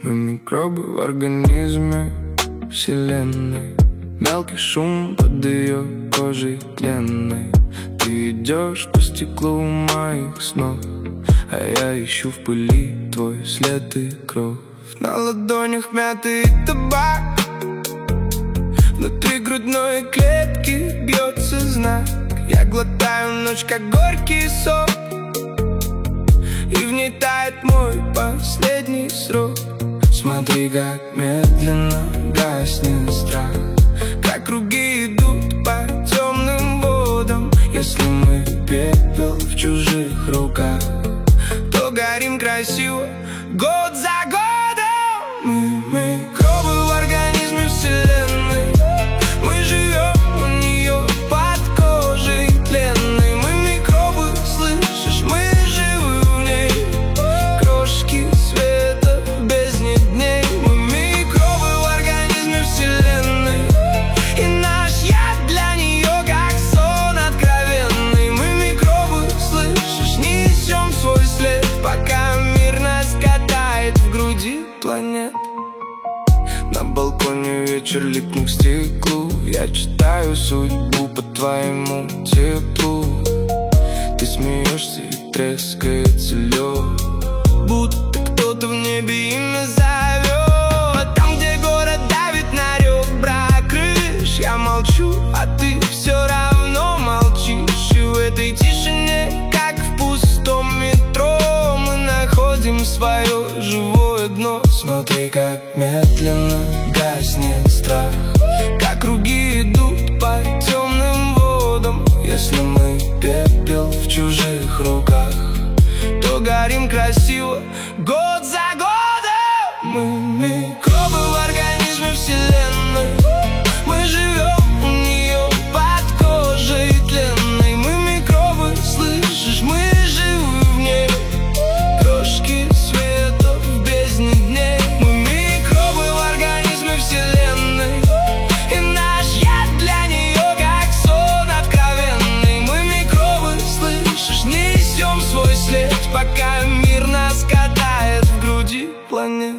Мы микробы в организме вселенной. Мелкий шум под ее кожей тленной. Ты идешь по стеклу моих снов, а я ищу в пыли твой след и кровь. На ладонях мятый табак, внутри грудной клетки бьется знак. Я глотаю ночь, как горький сок, и в ней тает мой последний срок. Смотри, как медленно гаснет страх, как круги идут по темным водам. Если мы пепел в чужих руках, то горим красиво год за годом. Мы микробы в организме вселенной. Мы живем у нее под кожей тленной. Мы микробы, слышишь, мы живы в ней. Крошки света в бездне дней. Мы микробы в организме вселенной, и наш яд для нее как сон откровенный. Мы микробы, слышишь, несем свой след, пока мир нас катает в груди планет. На балконе вечер липнет к стеклу. Я читаю судьбу по твоему теплу. Ты смеешься и трескается лед, будто кто-то в небе имя зовет. Там, где город давит на ребра крыш, я молчу, а ты все равно молчишь. И в этой тишине, как в пустом метро, мы находим свое живое дно. Смотри, как медленно гаснет страх, как круги идут по темным водам. Если мы пепел в чужих руках, то горим красиво год за годом. Мы микробы в организме вселенной. Мы живем у нее под кожей тленной. Мы микробы, слышишь, мы живы в ней. Крошки света в бездне дней. Мы микробы в организме вселенной, и наш яд для нее как сон откровенный. Мы микробы, слышишь, несем свой след, пока мир нас катает в груди планет.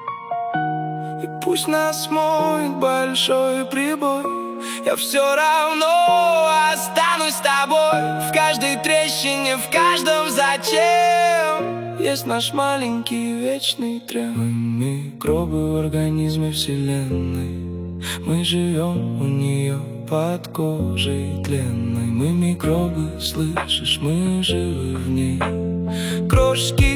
И пусть нас моет большой прибой, я все равно останусь с тобой. В каждой трещине, в каждом зачем есть наш маленький вечный треп. Мы микробы в организме вселенной. Мы живем у нее под кожей тленной. Мы микробы, слышишь, мы живы в ней. Крошки